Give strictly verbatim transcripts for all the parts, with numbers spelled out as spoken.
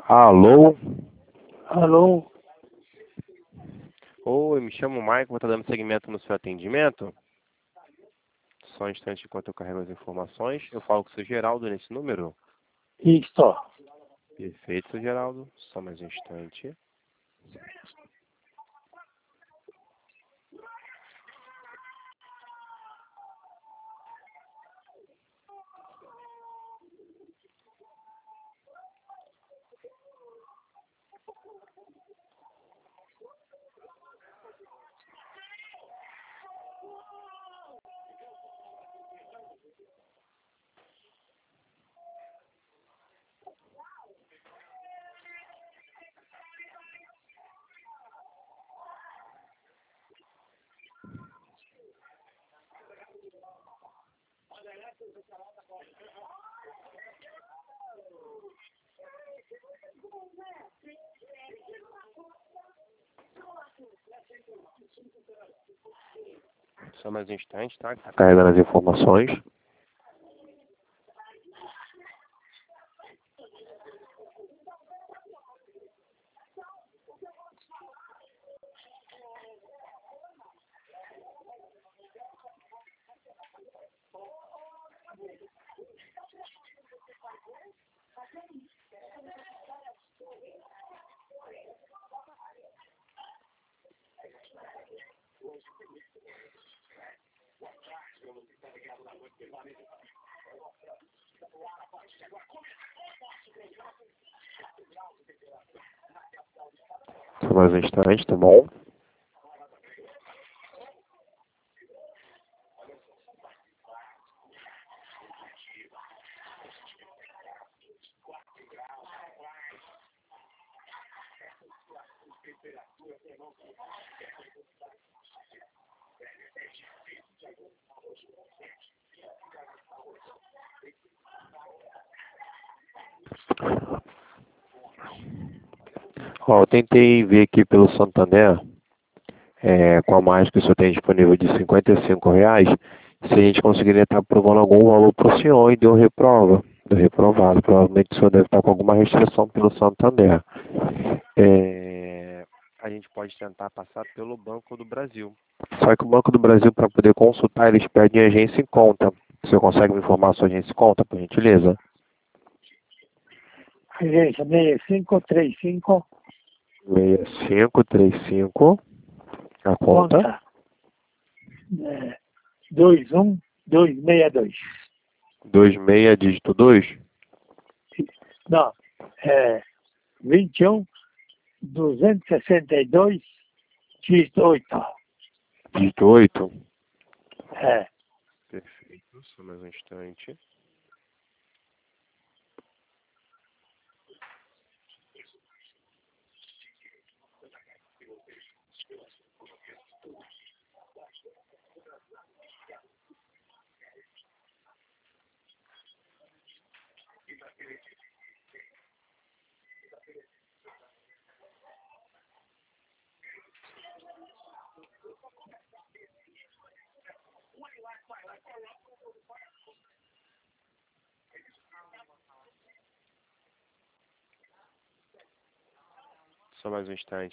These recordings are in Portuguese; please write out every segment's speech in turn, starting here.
Alô? Alô? Oi, me chamo Michael, vou estar dando seguimento no seu atendimento. Só um instante enquanto eu carrego as informações. Eu falo com o seu Geraldo nesse número. Isto. Perfeito, seu Geraldo. Só mais um instante. Só mais um instante, tá? Tá carregando as informações. Só mais um instante, tá bom? Ó, eu tentei ver aqui pelo Santander, é, com a margem que o senhor tem disponível de cinquenta e cinco reais, se a gente conseguiria estar aprovando algum valor para o senhor e deu reprova, deu reprovado. Provavelmente o senhor deve estar com alguma restrição pelo Santander. É, a gente pode tentar passar pelo Banco do Brasil. Só que o Banco do Brasil, para poder consultar, eles pedem agência em conta. O senhor consegue me informar a sua agência em conta, por gentileza? Agência seis cinco três cinco. seis cinco três cinco. A conta? Conta. É, dois um dois seis dois. dois seis dígito dois? Não. É vinte e um duzentos e sessenta e dois dígito oito. Dígito oito? É. Perfeito, só mais um instante. Só mais um instante.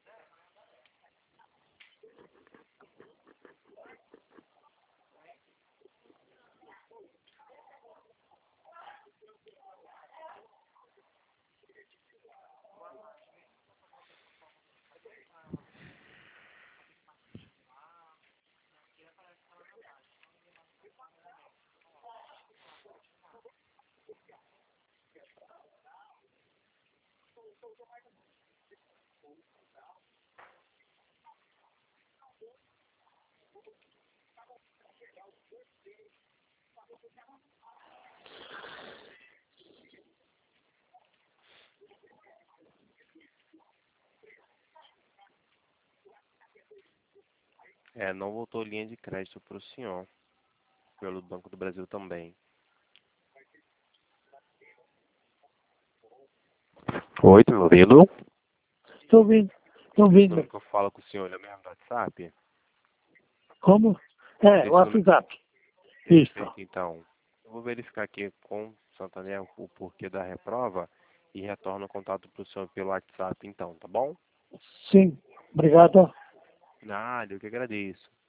É, não voltou linha de crédito para o senhor, pelo Banco do Brasil também. Oi, tá me ouvindo? Estou ouvindo. Estou Esse ouvindo. número que eu falo com o senhor é mesmo do WhatsApp? Como? É, Esse o número... WhatsApp. Isso. Perfeito, então. Eu vou verificar aqui com o Santander o porquê da reprova e retorno o contato para o senhor pelo WhatsApp então, tá bom? Sim, obrigado. Nada, eu que agradeço.